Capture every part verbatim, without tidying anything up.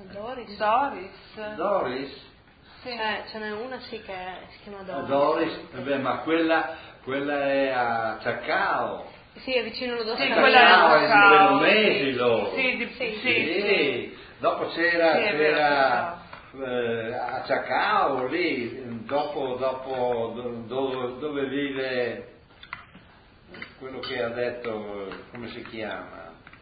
Doris. Doris. Doris? Sì. Eh, ce n'è una sì che si chiama Doris. Doris, eh ma quella, quella è a Ciacao. Sì, è vicino allo Sì, Ciacao. quella è a Ciacao. Veronesi loro. Sì, di, sì, sì, sì, sì. Dopo c'era, sì, c'era eh, a Ciacao lì, dopo, dopo dove, dove vive quello che ha detto, come si chiama?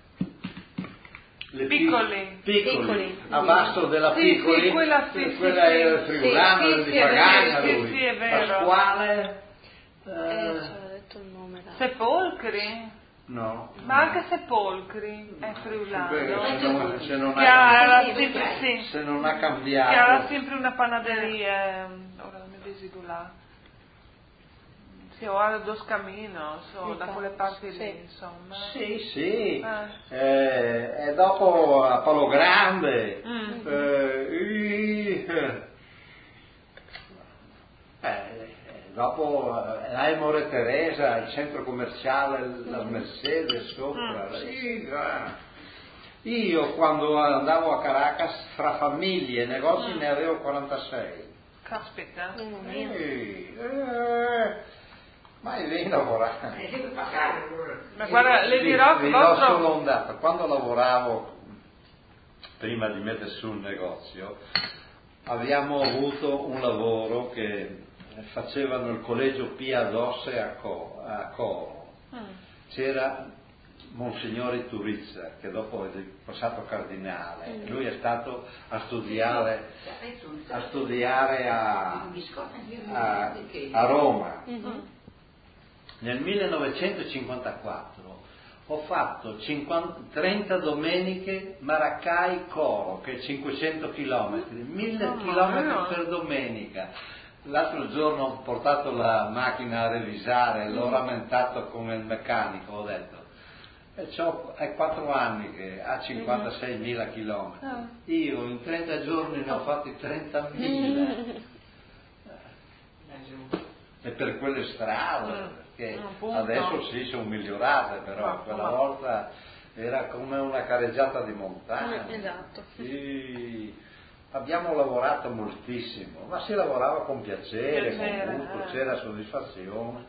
Le piccoli. piccoli, piccoli, a basso della sì, Piccoli, sì, quella, sì, quella sì, era friulana, sì, era sì, di sì, Pagana sì, lui, sì, è vero. Pasquale, Eh, eh, ci ho detto il nome. Là. Sepolcri? no, Ma anche Sepolcri è friulano. se non, se non Che ha, ha sì, sempre, sì, se non ha che cambiato, ha sempre una panaderia, ora non mi visigo là. Sì, o a Dos Caminos, o da quelle parti lì, sì. insomma. sì, sì, Eh. eh, e dopo a Palo Grande, Mm. eh, eh, dopo eh, Amore Teresa, il centro commerciale, la Mercedes sopra, Mm. sì, ah. Io quando andavo a Caracas fra famiglie e negozi Mm. ne avevo quarantasei. Caspita. Mamma mia. Sì, eh, ma è bene lavorare. Ma guarda, le dirò che vi do vostro... solo un dato. Quando lavoravo, prima di mettere su un negozio, abbiamo avuto un lavoro che facevano il collegio Pia d'Osse a, Co, a Coro. Mm. C'era Monsignore Turizza, che dopo è passato cardinale, mm. lui è stato a studiare a, studiare a, a, a Roma. Mm-hmm. Nel millenovecentocinquantaquattro ho fatto cinquanta, trenta domeniche Maracai-Coro, che è cinquecento chilometri, mille Oh, chilometri per domenica. L'altro giorno ho portato la macchina a revisare, l'ho rammentato con il meccanico, ho detto, e c'ho, è quattro anni che ha cinquantaseimila chilometri. Ah. Io in trenta giorni ne ho fatti trentamila. E per quelle strade, perché Appunto. adesso sì sono migliorate, però Ma- quella ma- volta era come una carreggiata di montagna. Esatto. Sì, abbiamo lavorato moltissimo, ma si lavorava con piacere, Piacere, con gusto, eh. c'era soddisfazione.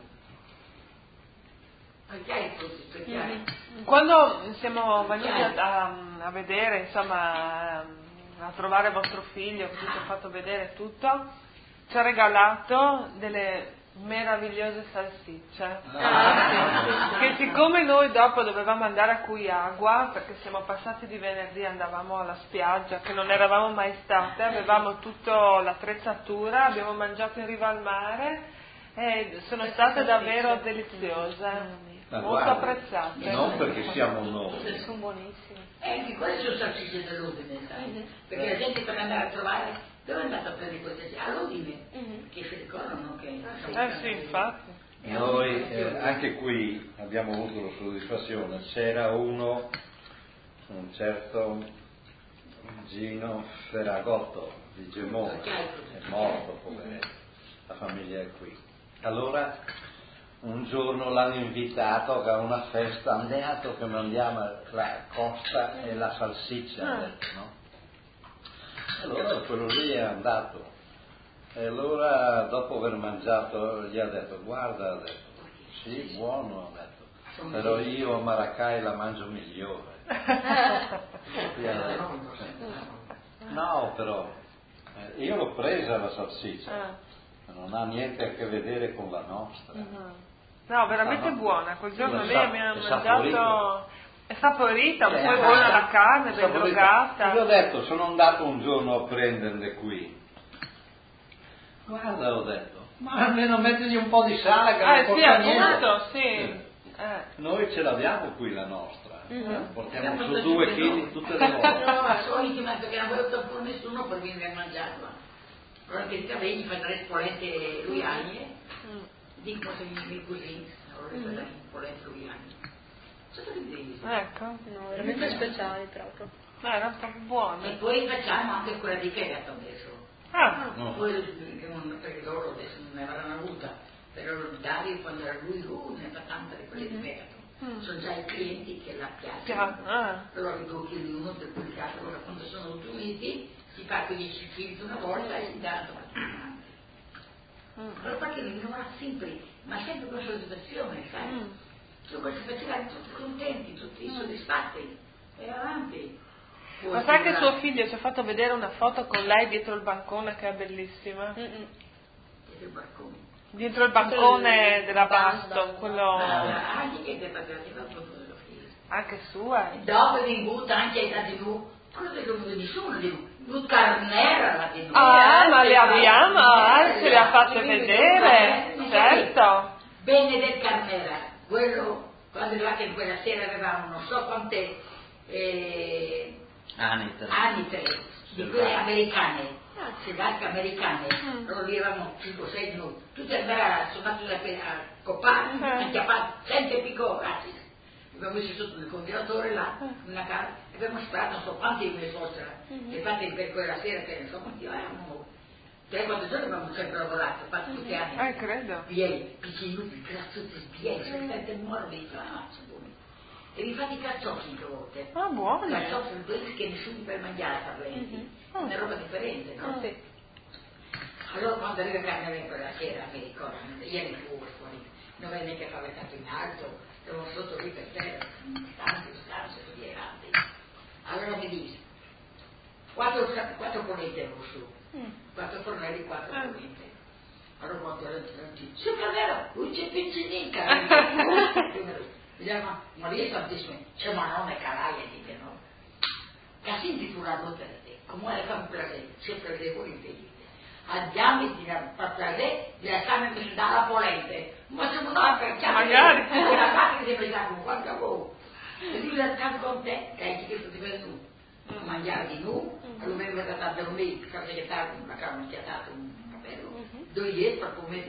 Quando siamo venuti a, a, a vedere, insomma, a trovare vostro figlio, che ci ha fatto vedere tutto, ci ha regalato delle meravigliose salsicce. Ah. Che siccome noi dopo dovevamo andare a Cuiagua, perché siamo passati di venerdì, andavamo alla spiaggia, che non eravamo mai state, avevamo tutta l'attrezzatura, abbiamo mangiato in riva al mare e sono state davvero deliziose. Ma Molto guarda, apprezzate. non perché siamo noi. Sono buonissime. E anche quelle sono salsicce dell'Udine, sai? Mm-hmm. Perché la gente per andare a trovare, dove è andato a prendere queste? All'Udine, Mm-hmm. che si ricordano che... Eh sì, infatti. Noi eh, anche qui abbiamo avuto la soddisfazione, c'era uno, un certo Gino Ferragotto di Gemona, è morto poveretto, la famiglia è qui. Allora un giorno l'hanno invitato a una festa, andato che mandiamo la costa e la salsiccia, ha detto, no? Allora quello lì è andato. E allora dopo aver mangiato gli ha detto, guarda, ha detto, sì, buono, ha detto, però io a Maracai la mangio migliore. Gli ha detto, no, però eh, io l'ho presa la salsiccia, ma non ha niente a che vedere con la nostra. No, veramente Ah, no. buona, quel giorno È lì sap- abbiamo è mangiato, saporito. è saporita, Eh, poi buona la carne, ben saporita. drogata. Gli ho detto, sono andato un giorno a prenderle qui. Guarda, ho detto, ma almeno mettergli un po' di sale che Eh non sì, costa niente. appunto, sì. Eh. Eh. Noi ce l'abbiamo qui la nostra, Mm-hmm. portiamo su due chili tutte le volte. No, ma soliti, ma perché non avevo tempo nessuno per venire a mangiarla. Allora che ti vedi, fai tre spolette luiagne, dico se mi vieni così, allora fai tre spolette luiagne. Cosa che devi? Ecco, No, veramente speciali proprio. eh, erano proprio buone. E poi facciamo anche quella di Fegato adesso. Ah, No. Poi, che non- perché loro adesso non ne avranno avuta, però Dario quando era lui, lui ne fa tanta di quelle di Fegato. Mm. Sono già i clienti che la Pia- piacciono. ah. Allora dico che uno per quel caso, allora quando sono tutti uniti così, si fa quindici chili una volta e si dà allora perché mi trovava sempre, ma sempre con soddisfazione, sai? Mm. Cioè, si faceva tutti contenti, tutti mm. soddisfatti, e avanti. Ma sai che suo figlio ci ha fatto vedere una foto con lei dietro il bancone che è bellissima? Mm-mm. Dietro il bancone? Dietro il bancone il della Basto, quello... Ah, anche che ti faceva anche sua. Dopo di butta anche da di nu, quello che non vedo nessuno di nu. Nu carnera la di nu. Ah, ma le abbiamo, ah, ce le ha fatte vedere, certo. Bene del Carnera, quello, quando arrivate in quella sera avevamo non so quante eh, anitre, anitre di quelle americane, sedacche americane, mm. Allora lì eravamo cinque sei di noi, tutte andare suonate a copare, acchiappate, sempre piccolati. Abbiamo messo sotto il congelatore là, in una casa, e abbiamo sparato non so quanti di mia suocera, mm-hmm. E infatti per quella sera che ne so quanti eravamo, tre quattro giorni abbiamo sempre lavorato, fatto tutti gli anni. Eh, credo. Pieni, piccini, graziosi, pieni, sempre morbidi, ah, buoni. E vi fate i carciofi che volte. Ah, buoni. Carciofi quelli che nessuno per mangiare parlenti, mm-hmm. Una roba differente, no? Sì. Allora quando arriva Carnera quella sera, mi ricordo, ieri fuori, fuori, non venne neanche paventato in alto, ero sotto lì per terra, stanze, stanze, così avanti. Allora mi dice, quattro, quattro polente rosso, mm. quattro fornelli, quattro mm. polente. Allora quando era il sì Carnera, lui c'è pizzinica, ma Maria Santissima, c'è ma non è caraia, dite no? Così ti fu la notte, come era come per lei, sempre le volete. Andiamo a parlare di lasciarmi dalla polente, ma se non ho per magari la parte che si pensava con quanto voi e lui la sta con te che hai chiesto di vedere nu a mangiare di nu allora mi è stata a dormire perché che stava una cara non ti ha dato un capello due ieri per come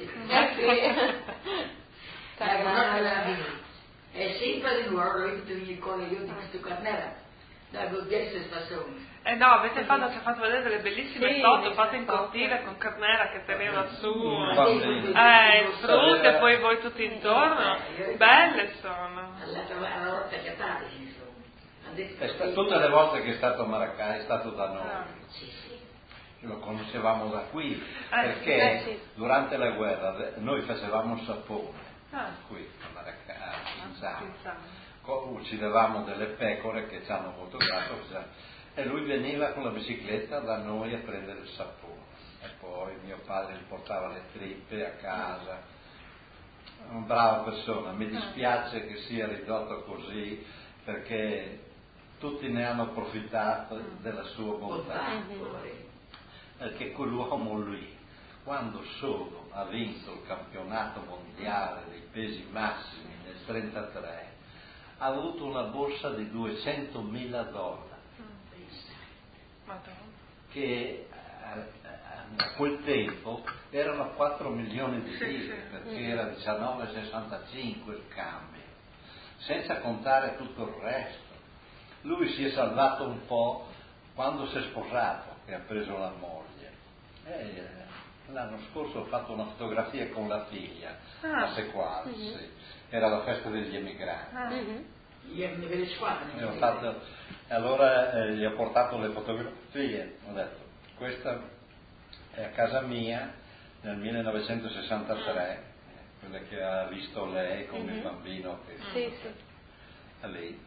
è sempre di nuovo allora io ti vengo con io di questo Carnera da godere stazione. Eh no, avete fatto, ci ha fatto vedere delle bellissime sì, foto fatte in cortile con Carnera che teneva su eh, il frutto e poi voi tutti intorno, belle sono. Alla volta che tardi insomma. Tutte le volte che è stato a Maracà è stato da noi. Lo conoscevamo da qui perché durante la guerra noi facevamo sapone qui a Maracà, a Cinzano. Uccidevamo delle pecore che ci hanno molto grasso e lui veniva con la bicicletta da noi a prendere il sapone e poi mio padre gli portava le trippe a casa, una brava persona. Mi dispiace che sia ridotto così perché tutti ne hanno approfittato della sua bontà, perché quell'uomo lì quando solo ha vinto il campionato mondiale dei pesi massimi nel trentatré ha avuto una borsa di duecentomila dollari, che a quel tempo erano quattro milioni di lire, perché era diciannove virgola sessantacinque il cambio, senza contare tutto il resto. Lui si è salvato un po' quando si è sposato, che ha preso la moglie. E l'anno scorso ho fatto una fotografia con la figlia a Sequal, mm-hmm. Sì. Era la festa degli emigranti. Ah. Mm-hmm. E ho fatto, allora eh, gli ho portato le fotografie, ho detto questa è a casa mia nel millenovecentosessantatré, quella che ha visto lei come mm-hmm. bambino che sì, sì. a lei.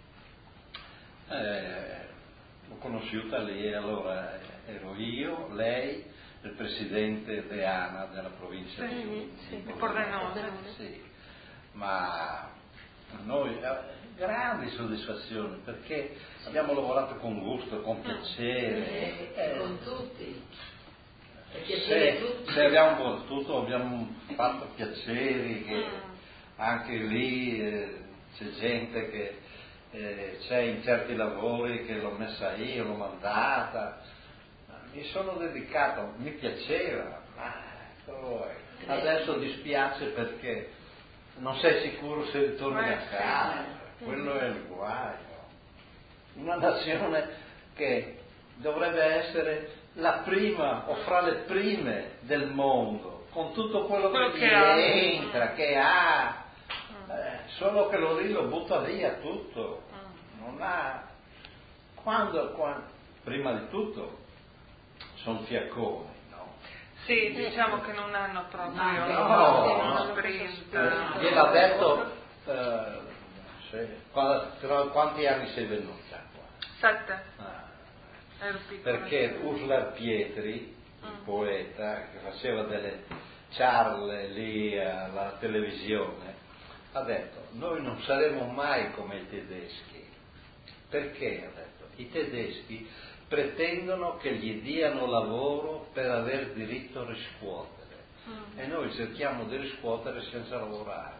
Eh, l'ho conosciuta lì, allora ero io, lei, il presidente Deana della provincia sì, di, sì, di Pordenone. Sì, ma noi grandi soddisfazioni perché abbiamo lavorato con gusto, con piacere, e eh, con tutti. Se, se abbiamo potuto abbiamo fatto piaceri che anche lì eh, c'è gente che eh, c'è in certi lavori che l'ho messa io, l'ho mandata, mi sono dedicato, mi piaceva, ma oh, adesso dispiace perché non sei sicuro se ritorni a casa, quello è il guaio. Una nazione che dovrebbe essere la prima o fra le prime del mondo, con tutto quello, quello che, che ha. entra, che ha, eh, solo che lo lì lo butta via tutto, non ha. Quando, quando prima di tutto sono fiacconi, no? Sì, diciamo che non hanno proprio no, uno no. sprint. Eh, gliel'ha detto, eh, sì. Quando- quanti anni sei venuta qua? Sette. Ah. Ero piccola. Perché Ursula Pietri, il Mm. poeta, che faceva delle ciarle lì alla televisione, ha detto: noi non saremo mai come i tedeschi. Perché? Ha detto: i tedeschi pretendono che gli diano lavoro per aver diritto a riscuotere, Mm. e noi cerchiamo di riscuotere senza lavorare.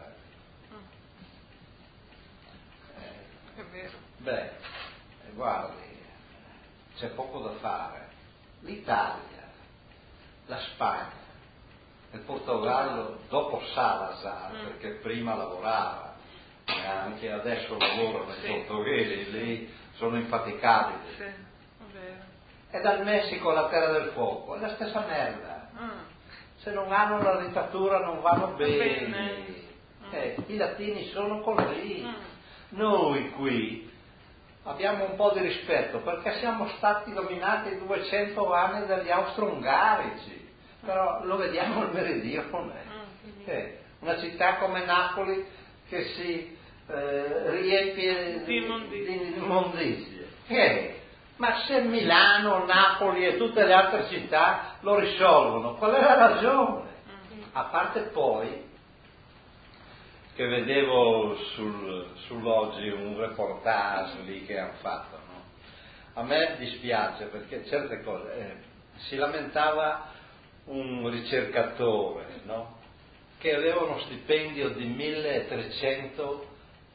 Mm. È vero. Beh, guardi, c'è poco da fare. L'Italia, la Spagna, il Portogallo, dopo Salazar, Mm. perché prima lavorava, e anche adesso lavorano Sì. i portoghesi, lì sono infaticabili. Sì, è vero. E dal Messico alla Terra del Fuoco, è la stessa merda. Mm. Se non hanno la dittatura non vanno bene. bene. Eh, i latini sono così. Mm. Noi qui abbiamo un po' di rispetto perché siamo stati dominati duecento anni dagli austro-ungarici, però lo vediamo il meridione. Mm. Eh, una città come Napoli che si eh, riempie Di immondizie. di immondizie. Eh, ma se Milano, Napoli e tutte le altre città lo risolvono, qual è la ragione? Mm. A parte poi che vedevo sul, sull'Oggi un reportage lì che hanno fatto, no? A me dispiace perché certe cose, eh, si lamentava un ricercatore, no? Che aveva uno stipendio di milletrecento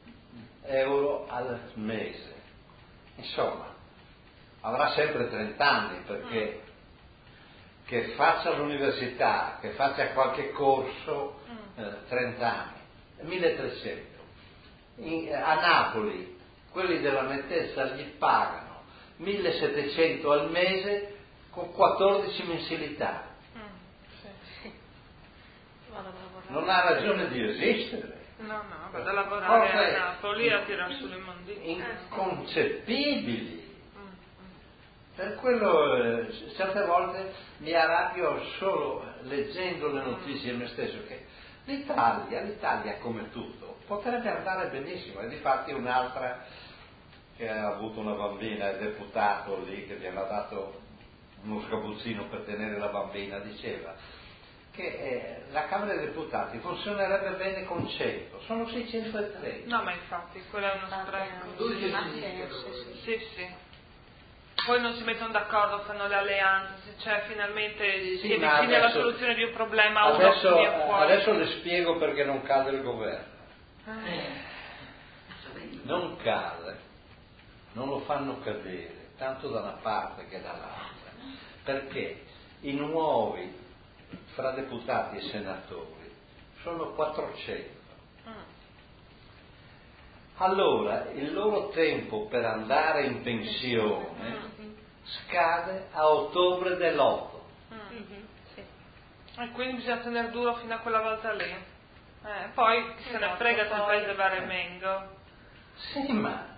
euro al mese, insomma avrà sempre trenta anni perché che faccia l'università, che faccia qualche corso, eh, trenta anni, milletrecento. In, a Napoli quelli della Mettessa gli pagano millesettecento al mese con quattordici mensilità. Mm. Sì, sì. Vado a lavorare. Non ha ragione di esistere. No, no, vado a lavorare Cose a Napoli a tirare sulle immondizie. inconcepibili. Mm. Mm. Per quello eh, certe volte mi arrabbio solo leggendo le notizie me stesso, che l'Italia, l'Italia come tutto, potrebbe andare benissimo. E difatti un'altra che ha avuto una bambina, il deputato lì che gli aveva dato uno sgabuzzino per tenere la bambina, diceva che eh, la Camera dei Deputati funzionerebbe bene con cento, sono seicentotré. No, ma infatti, quello è uno spreco. Lui che Ah, si dice, sì, sì. Sì, sì. Poi non si mettono d'accordo, fanno le alleanze, cioè finalmente Sì, si è ma vicini alla adesso- soluzione di un problema, uno Adesso, via fuori. adesso le spiego perché non cade il governo. Eh. Non cade, non lo fanno cadere, tanto da una parte che dall'altra, perché i nuovi fra deputati e senatori sono quattrocento. Mm. Allora il loro tempo per andare in pensione scade a ottobre dell'otto. Mm. Sì. E quindi bisogna tenere duro fino a quella volta lì. Eh, poi chi se ne Esatto, frega se il poi- paese va remengo. Sì, ma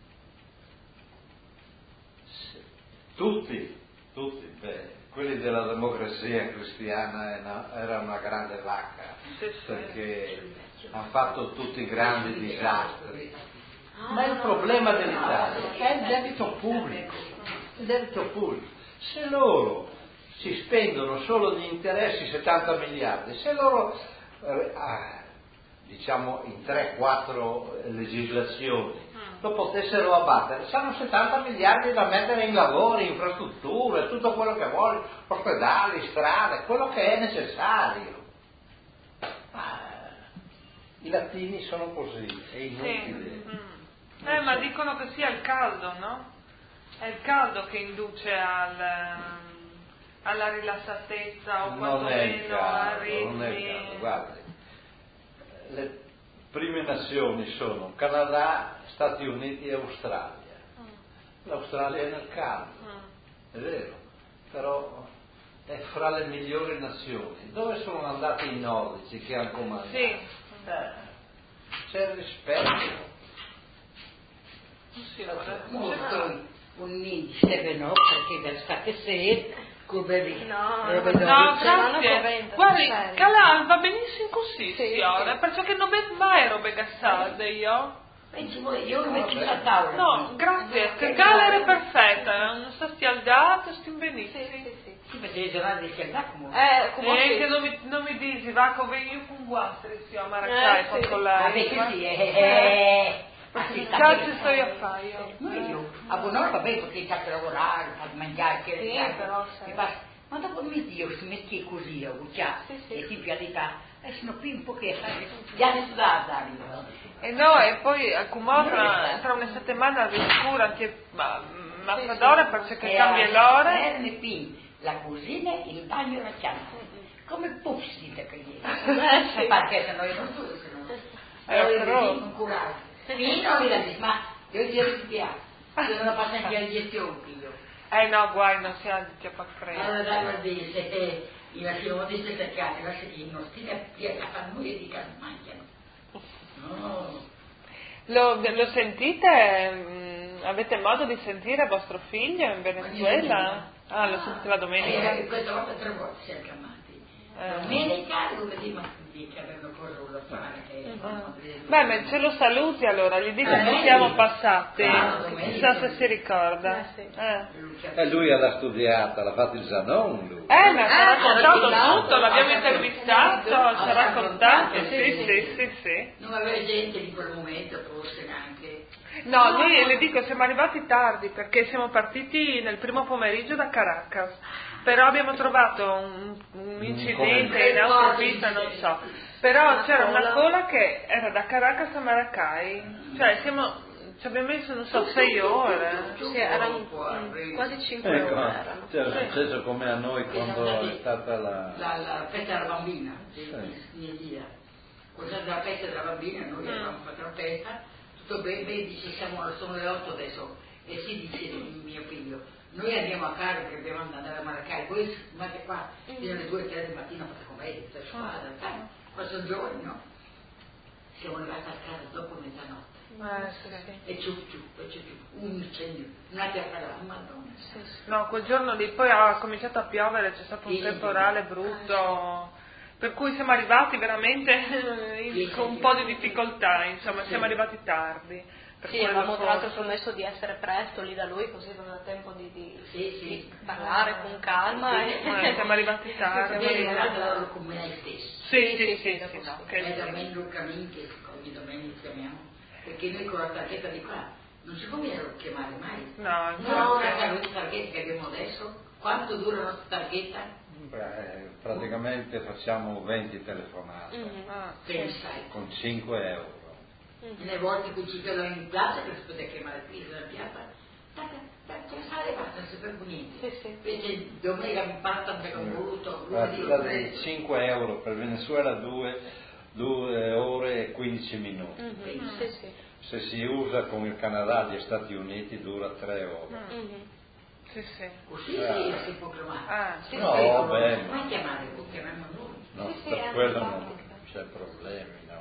sì, tutti, tutti, beh, quelli della democrazia cristiana era- era una grande vacca, Sì, sì. perché hanno fatto tutti grandi disastri. Ma il problema dell'Italia è il debito pubblico, il debito pubblico. Se loro si spendono solo di interessi settanta miliardi, se loro eh, ah, diciamo in tre quattro legislazioni lo potessero abbattere, saranno settanta miliardi da mettere in lavori, infrastrutture, tutto quello che vuole, ospedali, strade, quello che è necessario. Ma i latini sono così, è Sì. inutile. Mm. Eh, ma dicono che sia il caldo, no? È il caldo che induce al, alla rilassatezza o Non è il quantomeno a caso, non è il caso, ritmi. guardi, le prime nazioni sono Canada, Stati Uniti e Australia. Mm. L'Australia è nel caldo, Mm. è vero, però è fra le migliori nazioni. Dove sono andati i nordici che hanno comandato? Sì. Eh, c'è il rispetto. Sì, ora- Molto, un di Steveno perché per stare se come No, No, no, grazie. Guardi, serio. Calà va benissimo così, Sì, signora, sì. perché non bevo mai robe gassate io. pensi voi io lo metto a tavola No, grazie, che Calà era perfetta, non sta stialdata, stiamo benissimo. Sì, sì, sì. si faceva le giornate di scelta comunque Eh, come Eh, sì. che non mi, non mi dici, va come io con guastri, sì, a Maracai, Eh, sì. con ah lei. beh sì eh eh Perché già ci sto io a fare io. no io a buon'ora va bene perché c'è per lavorare per mangiare che Sì, sai, però, sai. e basta. Ma dopo mi Dio si mette così a già Sì, sì. e ti pianeta e sono qui un po' che già ne sudata E no, e poi a Cumorra tra una settimana vi scura che ma, ma fa d'ora perché cambia l'ora. R P, la cucina, il bagno e la camera. Come puffi da che sì. perché se no io non so se no. Eh, Allora però- io non curare. Fino lì la dici, ma io ti ripiace. Io non passo in via gestione io. Eh no, guai, non si ha già per Allora freddo. dai, ma dice, eh, io siamo di sette anni, ma se io non stia a fare noi di casa mangiano. No. Lo, lo sentite? mm, Avete modo di sentire vostro figlio in Venezuela? Ah, lo sentite la domenica? Eh, questa volta tre volte siamo chiamati. Eh. Domenica, lunedì, ma che avevano cosa da fare. che non vedo. Beh, ma ce lo saluti allora, gli dico Eh, che siamo sì. passati, Ah, domenica. chissà se si ricorda. Eh, sì. Eh, E lui l'ha studiata, l'ha fatto il Zanon lui. Eh, ma ci ha Ah, raccontato raccontato. tutto, l'abbiamo Ah, intervistato, ci ha ah, raccontato, raccontato, sì, sì, sì, sì, sì. Non aveva gente di quel momento, forse neanche. No, noi le dico, siamo arrivati tardi perché siamo partiti nel primo pomeriggio da Caracas, però abbiamo trovato un, un incidente in autopista, non so, però c'era una cola che era da Caracas a Maracay, cioè siamo, ci abbiamo messo, non so, sei ore. Sì, erano mm, quasi cinque Ecco, ore erano. c'era successo come a noi quando è stata la... La, la festa della bambina, di, Sì. di, di Elia. Quando c'era la festa della bambina, noi avevamo fatto la festa, tutto bene, bene, dice siamo, sono le otto adesso, e si dice mio figlio, noi andiamo a casa perché dobbiamo andare a Maracay, voi andate qua, fino alle due o tre del mattino fate com'è, per squadra, sai, ma sono giovani, no? Siamo arrivati a casa dopo mezzanotte. Eh, sì, sì. E ciù ciù, e ciù ciù, un incendio, una terra, madonna. No, quel giorno lì poi ha cominciato a piovere, c'è stato un Sì, temporale brutto, per cui siamo arrivati veramente in- con un po' di difficoltà, insomma, siamo arrivati tardi. Per Sì, quello avevamo tra l'altro forse. promesso di essere presto lì da lui, così aveva tempo di, di, Sì, sì. di parlare con calma. Sì, e- Eh, siamo arrivati tardi. Perché Siamo è arrivati arrivato loro con me stesso. Sì, sì, sì, sì, sì, sì, no, sì. che- È da me il cammin che ogni domenica chiamiamo, perché noi con la targhetta di qua non ci conviene chiamare mai. No, No, infatti. la tar- targhetta che abbiamo adesso, quanto dura la nostra targhetta? Beh, praticamente facciamo venti telefonate Mhm. Ah, Pensai. con cinque euro. E le volte che ci vedono in piazza, che si poteva chiamare qui nella piazza, tacca, tacca, sale, basta, non si fa più niente. Sì, sì. Invece domenica mi partono perché ho voluto, Guarda, da dei cinque euro per Venezuela due, due ore e quindici minuti. Mhm. Sì, sì. Se si usa con il Canada e gli Stati Uniti dura tre ore. Mhm. sì, sì. Così Ah. si può chiamare. Ah, Sì, No, sì. bene. Come chiamare? Lo chiamiamo noi. No, Sì, sì, per è quello una non pratica. c'è problemi. no.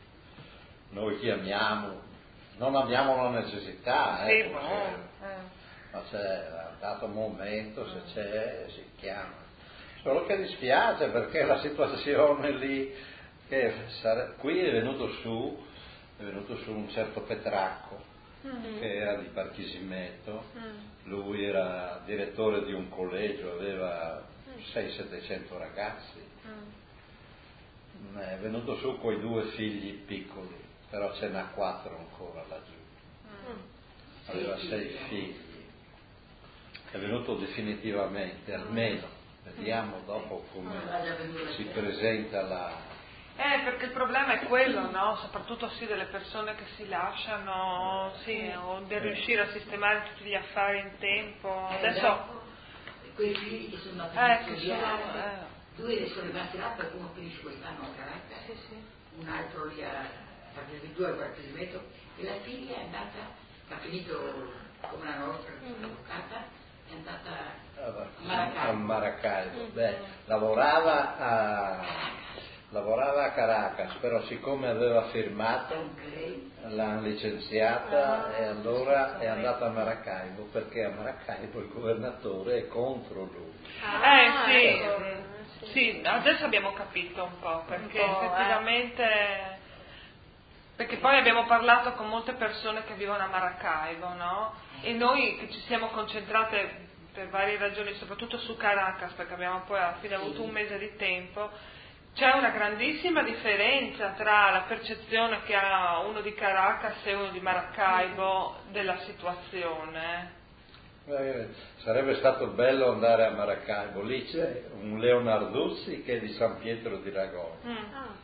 Noi chiamiamo, non abbiamo la necessità, sì, ecco, boh, se- eh. ma c'è a un dato momento, se c'è, si chiama. Solo che dispiace perché la situazione lì, che sare- qui è venuto su, è venuto su un certo Petracco, che era di Barquisimeto, lui era direttore di un collegio, aveva seicento settecento ragazzi, è venuto su con i due figli piccoli, però ce n'ha quattro ancora laggiù, aveva sei figli, è venuto definitivamente, almeno, vediamo dopo come si presenta la... Eh, perché il problema è quello, no? Soprattutto sì delle persone che si lasciano, sì, o di riuscire a sistemare tutti gli affari in tempo. Adesso, Quei figli che sono andati eh, a che studiare, sono, eh. due sono rimasti là perché uno finisce quest'anno a Caracas, Sì, sì. un altro lì a Barquisimeto, a Barquisimeto, e la figlia è andata, ha finito come la nostra, avvocata, è andata a Maracaibo. Al Maracaibo. Beh, lavorava a, lavorava a Caracas, però siccome aveva firmato l'hanno licenziata Ah, e allora sì, è andata a Maracaibo, perché a Maracaibo il governatore è contro lui. Ah, Eh sì, ecco. sì, sì, adesso abbiamo capito un po', perché Un po', eh. effettivamente, perché poi abbiamo parlato con molte persone che vivono a Maracaibo, no? E noi che ci siamo concentrate per varie ragioni, soprattutto su Caracas, perché abbiamo poi alla fine avuto un mese di tempo, c'è una grandissima differenza tra la percezione che ha uno di Caracas e uno di Maracaibo della situazione. Eh, sarebbe stato bello andare a Maracaibo, lì c'è un Leonarduzzi che è di San Pietro di Ragone. Mm. Ah,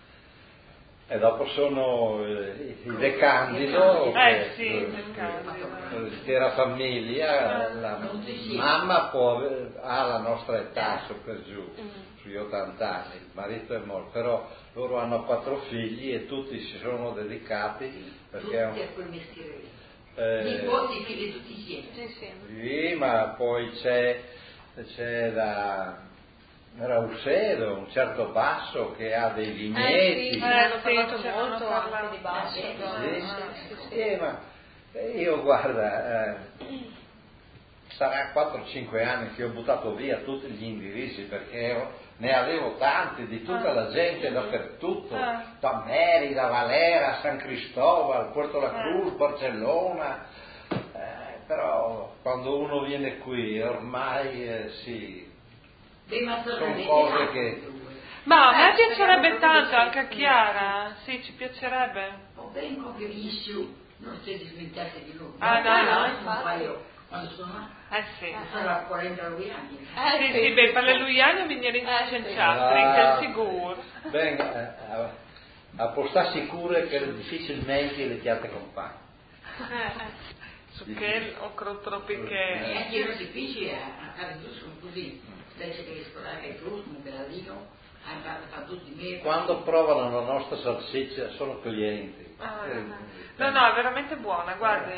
E dopo sono eh, i De Candido, Eh che, sì, eh, De Candido. l'intera famiglia, la mamma può ave- ha la nostra età, su per giù, sugli ottanta anni, il marito è morto, però loro hanno quattro figli e tutti si sono dedicati perché è un- tutti a quel mestiere. eh, Nipoti, figli tutti insieme. sì, sì. sì, ma poi c'è, c'è da Rausedo, un certo Basso che ha dei Eh vigneti. sì, Eh, hanno sì, parlato ce ne molto hanno parlato. anche di Basso. Sì, eh, Sì, sì, sì. Eh, ma io guarda, eh, sarà quattro cinque anni che ho buttato via tutti gli indirizzi perché ero- ne avevo tanti di tutta la gente dappertutto, Ah. da Merida, Valera, San Cristobal, Puerto La Cruz, Barcellona, eh, però quando uno viene qui ormai eh, sì, sono cose che... Ma a me Eh, piacerebbe speriamo tanto, proprio anche a di sì. Chiara, sì, ci piacerebbe. Ho ben benissimo, non si dismentirsi di lui. Ah, no, no, infatti. Io, quando sono là, Eh sì. sarà quaranta anni. Eh, Sì, sì, beh, per le Luiane venire in Eh, sì. licenziati, Ah, che sicuro. beh, eh, a, a postar sicure che difficilmente le chiate compagni. Eh, Su che o troppi E che... anche io difficile a casa giù sono così. Invece che risparmiare il frus, un pedalino, andare a fare tutti i miei. Quando provano la nostra salsiccia sono clienti. Ah, Eh, no, no, è veramente buona, guardi.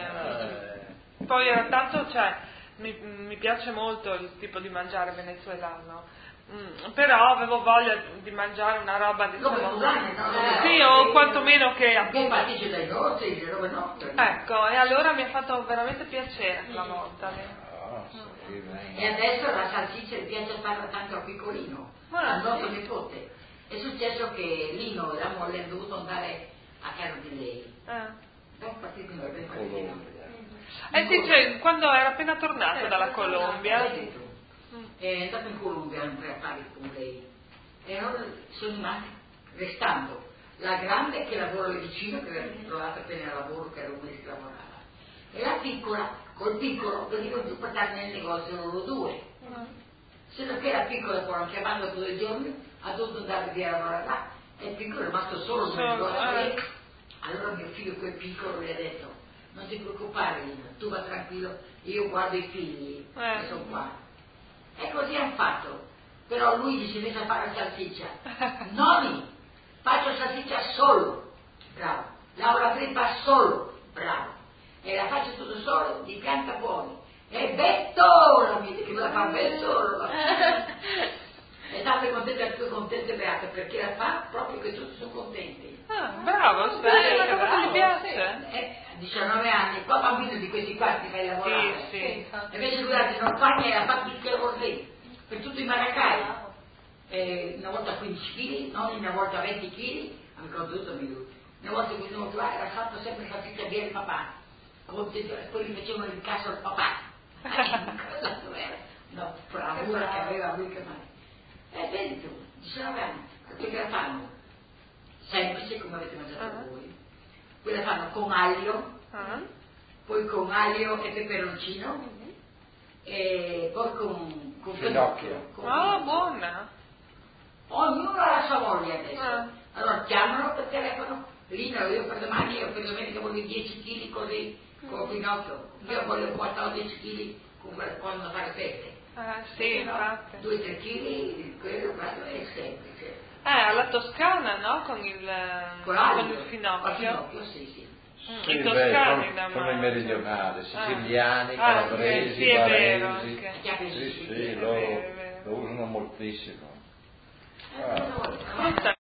eh, Poi era tanto, cioè, mi, mi piace molto il tipo di mangiare venezuelano. Mm, però avevo voglia di mangiare una roba di Robe cubane, no? sì, o quantomeno che Che appunto. pasticcio dai nostri, le robe nostre. Ecco, e allora mi ha fatto veramente piacere quella volta lì. no, sì, beh. E adesso la salsiccia mi piace farla tanto al piccolino, Ah, al nostro sì. nipote. È successo che Lino e la moglie hanno dovuto andare a casa di lei. Eh. Ben partito noi, ben partito noi. Eh sì, cioè, quando era appena tornato Eh, dalla appena Colombia. L'hai detto. È andato in Colombia per affari con lei. E allora sono rimasti restando la grande che lavora lì vicino, che aveva trovato appena il lavoro, che era un mese che lavorava, e la piccola, col piccolo, venivano giù per stare nel negozio loro due. Se non che la piccola poi l'hanno chiamato dopo due giorni, ha dovuto andare via a lavorare là, e il piccolo è rimasto solo nel Solo, negozio. eh. E allora mio figlio, quel piccolo, gli ha detto: non ti preoccupare, Lina, tu va tranquillo, io guardo i figli, Eh. che sono qua. E così hanno fatto. Però lui gli si è messo a fare la salsiccia. Nonni, faccio salsiccia solo, bravo. Laura Grippa solo, bravo. E la faccio tutto solo, di pianta buoni. E Betto, la mia, che me la fa ben solo. E state contente, più contente beata, perché la fa proprio che tutti sono contenti. Ah, bravo, sì, è una cosa che mi piace. Eh, a diciannove anni, qua bambino di questi qua ti fai lavorare. Sì, sì, sì. infatti. Invece guardate, non fa niente, ha fatto tutto il lavoro lì, per tutto i Maracai. Eh, una volta quindici chili, non una volta venti chili, ancora tutto minuto. Una volta che venuto là era fatto sempre salsiccia via il papà. A volte poi gli facevano il caso al papà. Cosa dov'era? No, bravura che aveva lui che mai. E vedi tu, dicevano anni, perché la fanno? Semplice come avete mangiato Uh-huh. voi. Poi la fanno con aglio, Ah. poi con aglio e peperoncino, e poi con, con Finocchio. con Ah, finocchio. buona. Ognuno ha la sua voglia adesso. Ah. Allora chiamano per telefono, Lino, io per domani, io per domenica voglio dieci chili così, con Pinocchio, io voglio quattordici chili con quando fare feste. Ah, sì, No, infatti. due o tre chili, quello quello è semplice. Eh, alla Toscana, no? Con il, Con con l'aglio, il Con finocchio. Finocchio, sì, sì. Mm, Sì, I beh, toscani sono, da sono i mangiare. meridionali, siciliani, Ah, calabresi, ok, sì, è vero, baresi. anche. Sì, sì, È loro vero, è vero. lo usano moltissimo. Eh, allora, Frutta